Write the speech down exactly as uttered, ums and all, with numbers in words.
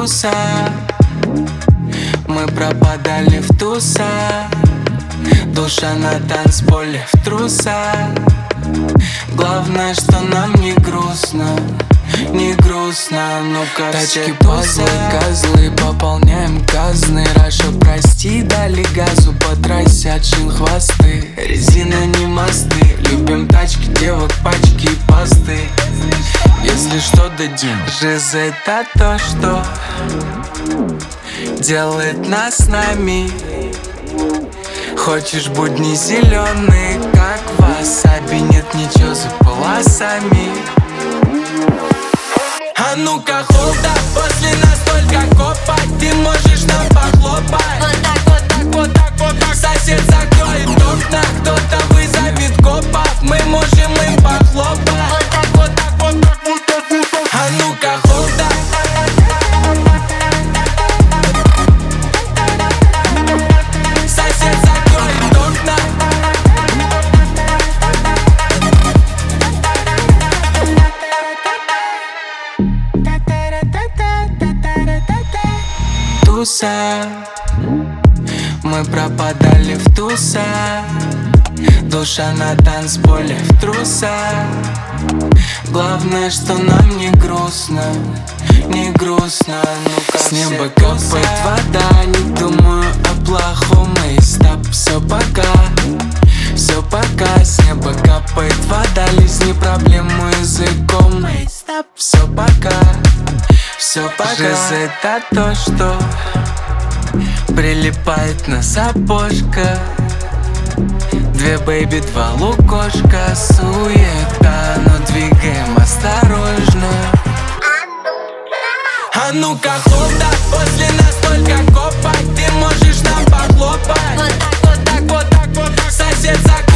туса. Мы пропадали в тусах. Душа на танцполе в трусах. Главное, что нам не грустно, не грустно. Ну-ка тачки, пазлы, козлы, пополняем казны. Раша, прости, дали газу по трассе, отшил хвосты. Резина не мосты. Любим тачки, девок, пачки и посты. Если что, дадим. Жизнь — это то, что делает нас с нами. Хочешь будни зеленые, как васаби. Нет ничего за полосами. А ну-ка, холда, после нас только копать. Ты можешь нам похлопать. Вот так, вот так, вот так, вот так. Сосед закроет окна, кто-то вызовет копов. Мы можем им похлопать. вот так, Вот так, вот так, вот так, вот так. А ну-ка, холда. Сосед закроет окна. Туса. Мы пропадали в тусах. Душа на танцполе в трусах. Главное, что нам не грустно, не грустно. Ну-ка, с неба капает вода. Не думаю о плохом. И стоп, все пока, все пока. С неба капает вода. Лизни проблему языком. И стоп, все пока, все пока. Жизнь — это то, что прилипает на сапожка. Две бэйби, два лукошка. Суета, но двигаем осторожно. А ну-ка, холда, после нас только копать. Ты можешь нам похлопать. вот так, вот так, Вот так, вот так. Сосед закроет